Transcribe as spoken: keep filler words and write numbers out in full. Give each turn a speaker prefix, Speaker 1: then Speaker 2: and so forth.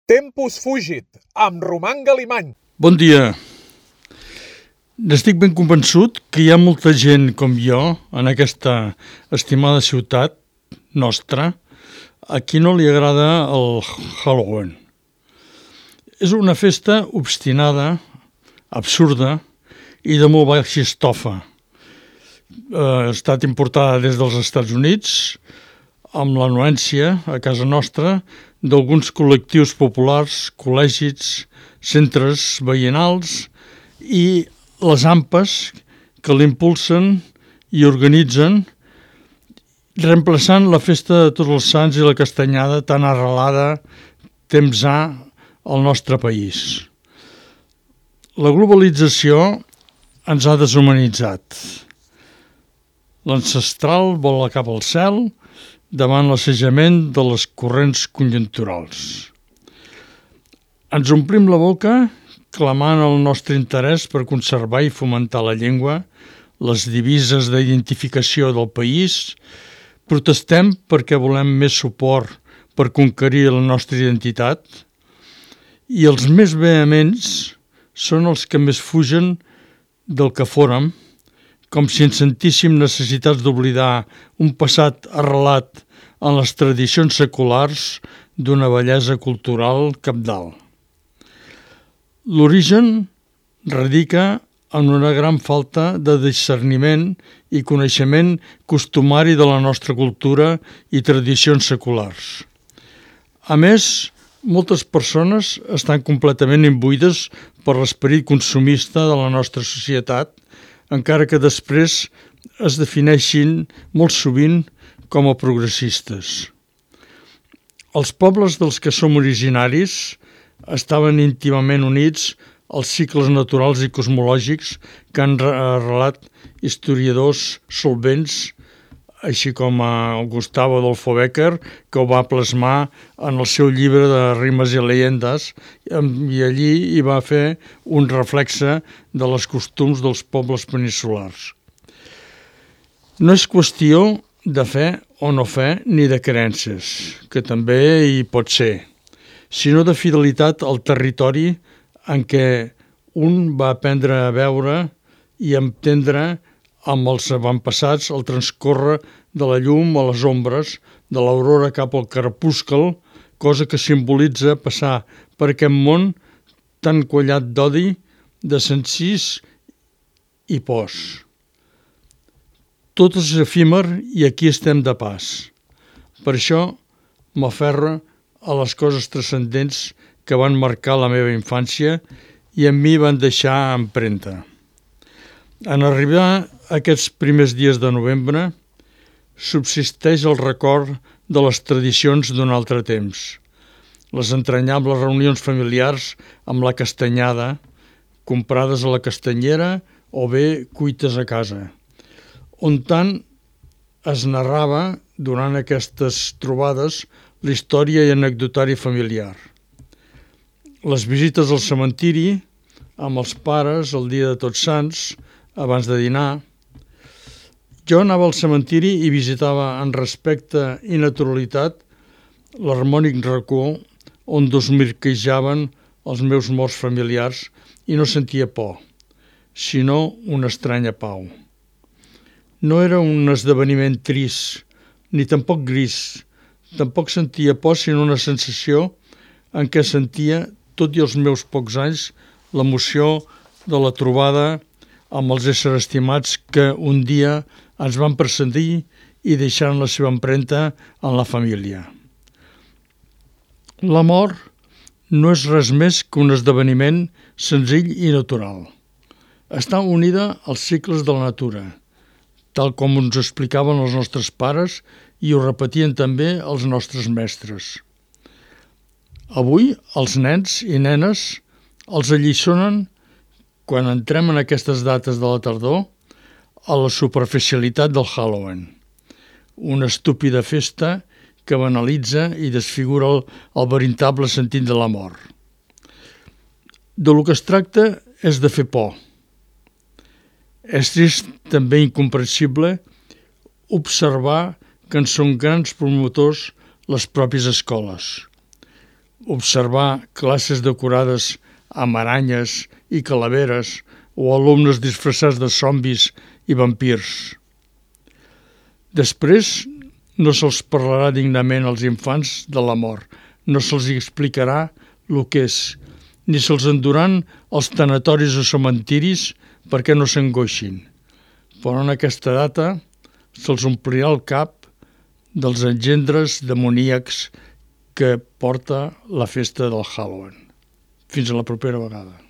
Speaker 1: Tempus fugit, amb Roman Galimany.
Speaker 2: Bon dia. N'estic ben convençut que hi ha molta gent com jo en aquesta estimada ciutat nostra a qui no li agrada el Halloween. És una festa obstinada, absurda i de molt baixa estofa. Ha estat importada des dels Estats Units amb l'anuència a casa nostra d'alguns col·lectius populars, col·legis, centres veïnals i les AMPAs que l'impulsen i organitzen, reemplaçant la festa de Tots els Sants i la Castanyada tan arrelada temps ha al nostre país. La globalització ens ha deshumanitzat. L'ancestral vola cap al cel davant l'assajament de les corrents conjunturals. Ens omplim la boca clamant el nostre interès per conservar i fomentar la llengua, les divises d'identificació del país, protestem perquè volem més suport per conquerir la nostra identitat i els més vehements són els que més fugen del que fórem, com si ens sentíssim necessitats d'oblidar un passat arrelat en les tradicions seculars d'una bellesa cultural cabdal. L'origen radica en una gran falta de discerniment i coneixement costumari de la nostra cultura i tradicions seculars. A més, moltes persones estan completament imbuïdes per l'esperit consumista de la nostra societat, encara que després es defineixin molt sovint com a progressistes. Els pobles dels que som originaris estaven íntimament units als cicles naturals i cosmològics que han arrelat historiadors solvents, així com a Gustavo Adolfo Bécquer, que ho va plasmar en el seu llibre de Rimes i Leyendes, i allí hi va fer un reflexe de les costums dels pobles peninsulars. No és qüestió de fe o no fe ni de creences, que també hi pot ser, sinó de fidelitat al territori en què un va aprendre a veure i entendre amb els avantpassats el transcórrer de la llum a les ombres, de l'aurora cap al crepuscle, cosa que simbolitza passar per aquest món tan quallat d'odi, de sencís i pors. Tot és efímer i aquí estem de pas. Per això m'aferro a les coses transcendents que van marcar la meva infància i en mi van deixar empremta. En arribar aquests primers dies de novembre, subsisteix el record de les tradicions d'un altre temps. Les entranyables reunions familiars amb la castanyada, comprades a la castanyera o bé cuites a casa, on tant es narrava durant aquestes trobades la història i anecdotari familiar. Les visites al cementiri amb els pares el dia de Tots Sants, abans de dinar. Jo anava al cementiri i visitava en respecte i naturalitat l'harmònic racó on desmirquejaven els meus morts familiars i no sentia por, sinó una estranya pau. No era un esdeveniment trist, ni tampoc gris. Tampoc sentia por, sinó una sensació en què sentia, tot i els meus pocs anys, l'emoció de la trobada amb els éssers estimats que un dia ens van precedir i deixaran la seva empremta en la família. La mort no és res més que un esdeveniment senzill i natural. Està unida als cicles de la natura, tal com ens explicaven els nostres pares i ho repetien també els nostres mestres. Avui els nens i nenes els alliçonen, quan entrem en aquestes dates de la tardor, a la superficialitat del Halloween, una estúpida festa que banalitza i desfigura el, el veritable sentit de la mort. De lo que es tracta és de fer por. És trist, també incomprensible, observar que en són grans promotors les pròpies escoles. observar classes decorades amb aranyes i calaveres o alumnes disfressats de zombis i vampirs. Després no se'ls parlarà dignament als infants de la mort, no se'ls explicarà el que és, ni se'ls enduran als tanatoris o cementiris perquè no s'angoixin. Però en aquesta data se'ls omplirà el cap dels engendres demoníacs que porta la festa del Halloween. Fins a la propera vegada.